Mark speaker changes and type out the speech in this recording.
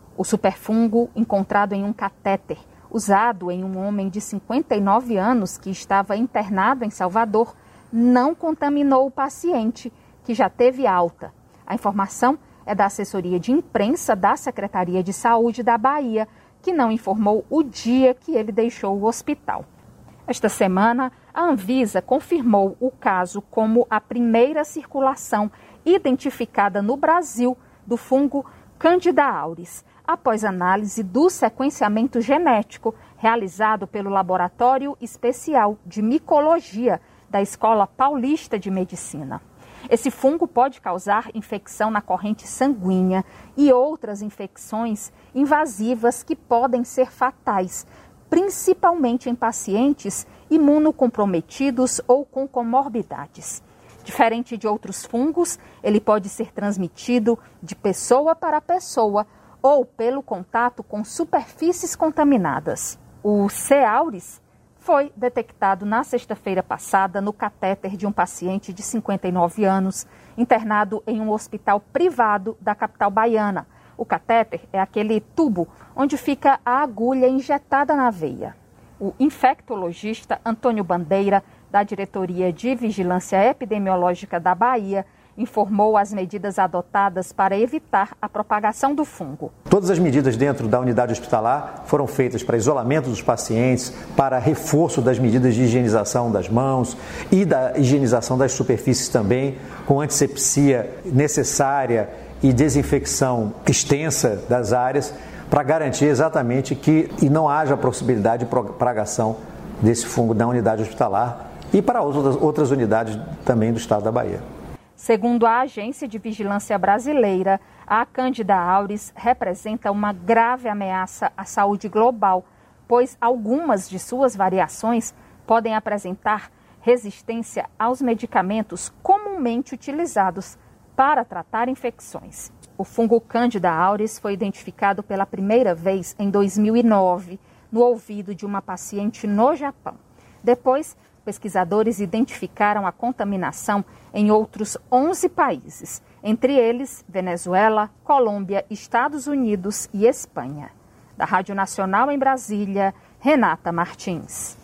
Speaker 1: O superfungo, encontrado em um catéter usado em um homem de 59 anos que estava internado em Salvador, não contaminou o paciente, que já teve alta. A informação é da assessoria de imprensa da Secretaria de Saúde da Bahia, que não informou o dia que ele deixou o hospital. Esta semana, a Anvisa confirmou o caso como a primeira circulação identificada no Brasil do fungo Candida auris, após análise do sequenciamento genético realizado pelo Laboratório Especial de Micologia da Escola Paulista de Medicina. Esse fungo pode causar infecção na corrente sanguínea e outras infecções invasivas que podem ser fatais, principalmente em pacientes imunocomprometidos ou com comorbidades. Diferente de outros fungos, ele pode ser transmitido de pessoa para pessoa ou pelo contato com superfícies contaminadas. O C. auris foi detectado na sexta-feira passada no catéter de um paciente de 59 anos, internado em um hospital privado da capital baiana. O catéter é aquele tubo onde fica a agulha injetada na veia. O infectologista Antônio Bandeira, da Diretoria de Vigilância Epidemiológica da Bahia, informou as medidas adotadas para evitar a propagação do fungo.
Speaker 2: Todas as medidas dentro da unidade hospitalar foram feitas para isolamento dos pacientes, para reforço das medidas de higienização das mãos e da higienização das superfícies também, com antisepsia necessária e desinfecção extensa das áreas, para garantir exatamente que não haja possibilidade de propagação desse fungo na unidade hospitalar e para outras unidades também do estado da Bahia.
Speaker 1: Segundo a Agência de Vigilância Brasileira, a Candida auris representa uma grave ameaça à saúde global, pois algumas de suas variações podem apresentar resistência aos medicamentos comumente utilizados para tratar infecções. O fungo Candida auris foi identificado pela primeira vez em 2009 no ouvido de uma paciente no Japão. Depois, pesquisadores identificaram a contaminação em outros 11 países, entre eles Venezuela, Colômbia, Estados Unidos e Espanha. Da Rádio Nacional em Brasília, Renata Martins.